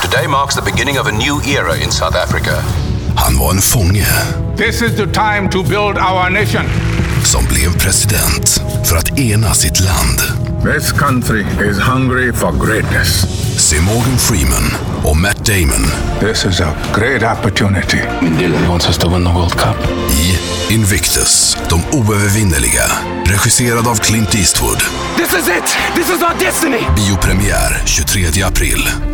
Today marks the beginning of a new era in South Africa. Han var en fånge. This is the time to build our nation. Som blev president för att ena sitt land. This country is hungry for greatness. Se Morgan Freeman och Matt Damon. This is a great opportunity. Dylan wants us to win the World Cup. I Invictus, de oövervinneliga. Regisserad av Clint Eastwood. This is it! This is our destiny! Biopremiär 23 april.